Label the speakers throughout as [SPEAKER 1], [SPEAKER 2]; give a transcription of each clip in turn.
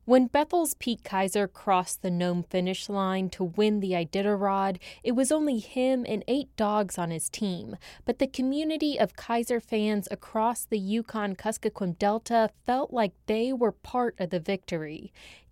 [SPEAKER 1] When Bethel's Pete Kaiser crossed the Nome finish line to win the Iditarod, it was only him and 8 dogs on his team. But the community of Kaiser fans across the Yukon-Kuskokwim Delta felt like they were part of the victory.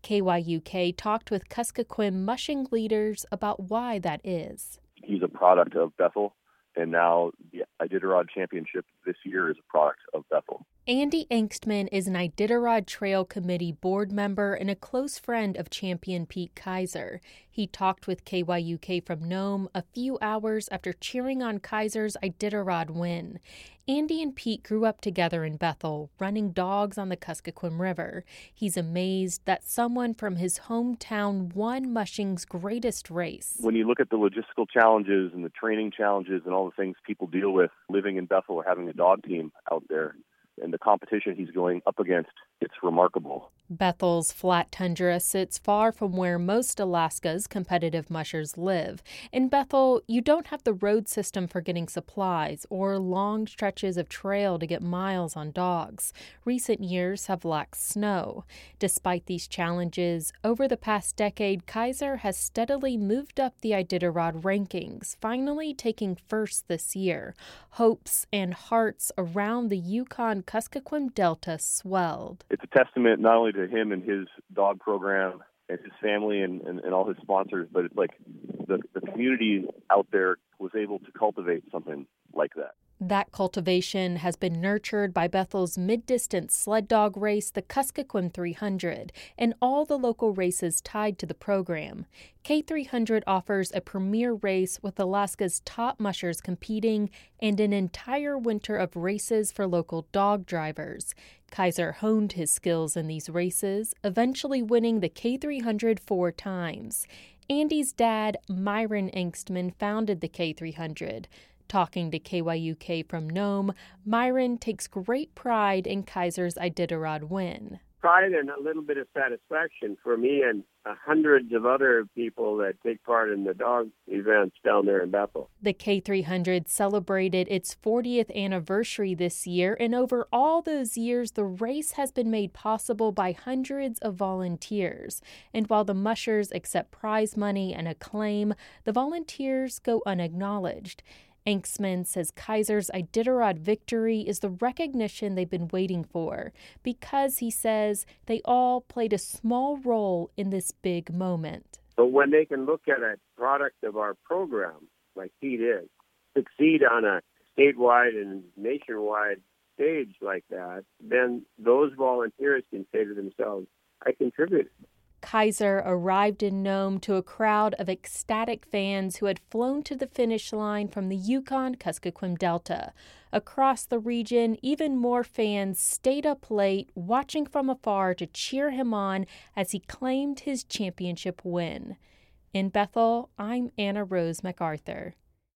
[SPEAKER 1] KYUK talked with Kuskokwim mushing leaders about why that is.
[SPEAKER 2] He's a product of Bethel, and now the Iditarod Championship this year is a product of Bethel.
[SPEAKER 1] Andy Engstman is an Iditarod Trail Committee board member and a close friend of champion Pete Kaiser. He talked with KYUK from Nome a few hours after cheering on Kaiser's Iditarod win. Andy and Pete grew up together in Bethel, running dogs on the Kuskokwim River. He's amazed that someone from his hometown won mushing's greatest race.
[SPEAKER 2] When you look at the logistical challenges and the training challenges and all the things people deal with living in Bethel or having a dog team out there, and the competition he's going up against, it's remarkable.
[SPEAKER 1] Bethel's flat tundra sits far from where most Alaska's competitive mushers live. In Bethel, you don't have the road system for getting supplies or long stretches of trail to get miles on dogs. Recent years have lacked snow. Despite these challenges, over the past decade, Kaiser has steadily moved up the Iditarod rankings, finally taking first this year. Hopes and hearts around the Yukon-Kuskokwim Delta swelled.
[SPEAKER 2] It's a testament not only to him and his dog program and his family and all his sponsors, but it's like the community out there was able to cultivate something like that.
[SPEAKER 1] That cultivation has been nurtured by Bethel's mid-distance sled dog race, the Kuskokwim 300, and all the local races tied to the program. K300 offers a premier race with Alaska's top mushers competing and an entire winter of races for local dog drivers. Kaiser honed his skills in these races, eventually winning the K300 4 times. Andy's dad, Myron Engstman, founded the K300. Talking to KYUK from Nome, Myron takes great pride in Kaiser's Iditarod win.
[SPEAKER 3] Pride and a little bit of satisfaction for me and hundreds of other people that take part in the dog events down there in Bethel.
[SPEAKER 1] The K300 celebrated its 40th anniversary this year, and over all those years, the race has been made possible by hundreds of volunteers. And while the mushers accept prize money and acclaim, the volunteers go unacknowledged. Engstman says Kaiser's Iditarod victory is the recognition they've been waiting for because, he says, they all played a small role in this big moment.
[SPEAKER 3] But when they can look at a product of our program, like Pete is, succeed on a statewide and nationwide stage like that, then those volunteers can say to themselves, I contributed.
[SPEAKER 1] Kaiser arrived in Nome to a crowd of ecstatic fans who had flown to the finish line from the Yukon-Kuskokwim Delta. Across the region, even more fans stayed up late, watching from afar to cheer him on as he claimed his championship win. In Bethel, I'm Anna Rose MacArthur.